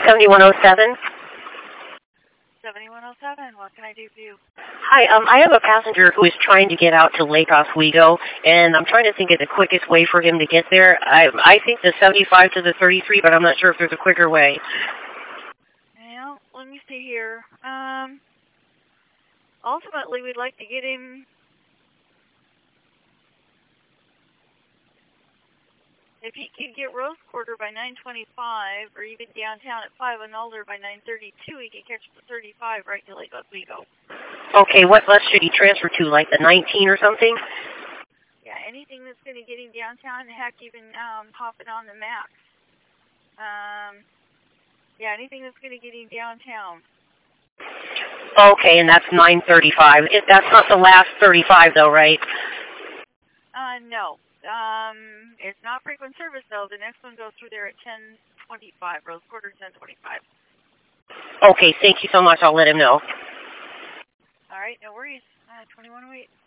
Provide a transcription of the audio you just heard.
7107. 7107, what can I do for you? Hi, I have a passenger who is trying to get out to Lake Oswego, and I'm trying to think of the quickest way for him to get there. I think the 75 to the 33, but I'm not sure if there's a quicker way. Well, let me see here. Ultimately, we'd like to get him... If he could get Rose Quarter by 9:25, or even downtown at 5 and older by 9:32, he could catch the 35 right to Lake Oswego. Okay, what bus should he transfer to, like the 19 or something? Yeah, anything that's going to get him downtown, heck, even hopping on the Max. Yeah, anything that's going to get him downtown. Okay, and that's 9:35. That's not the last 35, though, right? No. It's not frequent service, though. The next one goes through there at 10:25. Rose Quarter, 10:25. Okay, thank you so much. I'll let him know. All right, no worries. 2108.